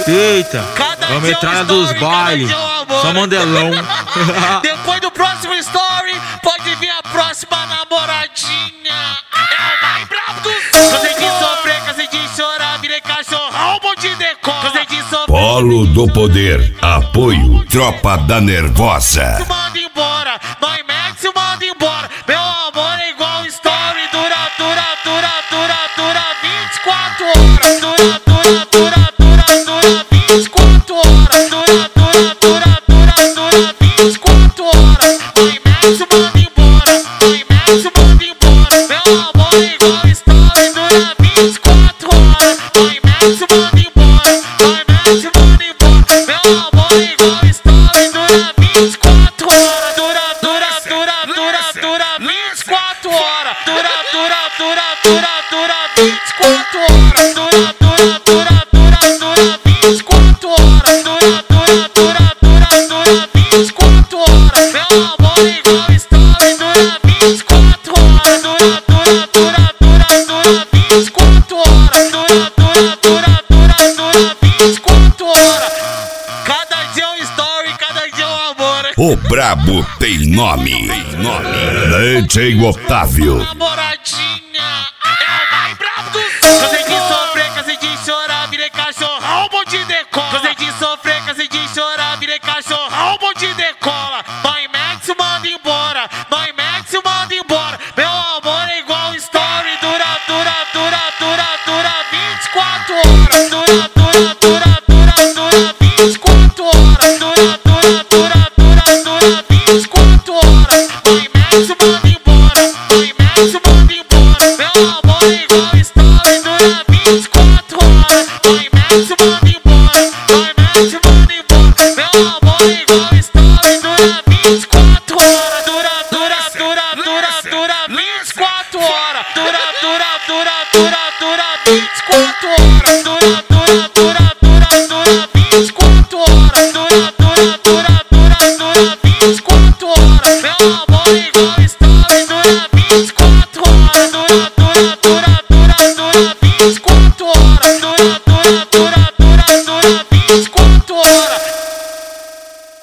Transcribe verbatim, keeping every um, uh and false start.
Eita, Cada vamos dia entrar um na dos story, bailes. cada dia um amor. Só mandelão. Depois do próximo story, pode vir a próxima namoradinha. É o mais brabo do sul. Cansei de sofrer, cansei de chorar, virei cachorrão, bom de decor. Cansei de sofrer. Polo do Poder. Apoio Tropa da Nervosa. Se manda embora, nós mete, se manda embora. Meu amor é igual story, dura, dura, dura, dura, dura vinte e quatro horas. Dura, dura, dura, dura, dura vinte e quatro horas. Dura, dura, dura, dura, dura vinte e quatro horas. Nós mete, se manda embora, nós mete, se manda embora. Meu amor é igual story, dura vinte e quatro horas. Nós mete, se manda embora, nós mete, se manda embora. Meu amor é igual story, dura vinte e quatro horas. Dura, dura, dura, dura, dura vinte e quatro horas. Dura, dura, dura, dura, dura vinte e quatro horas. Dura, dura, dura, dura, dura vinte e quatro horas. Dura, dura, dura, dura, dura vinte e quatro horas. Meu amor é igual story, dura vinte e quatro horas. Dura, dura, dura, dura, dura vinte e quatro horas. Dura, dura, dura, dura, dura vinte e quatro horas. Cada dia um story, cada dia um amor. O brabo tem nome. Tem nome. D J Otávio. Namoradinha.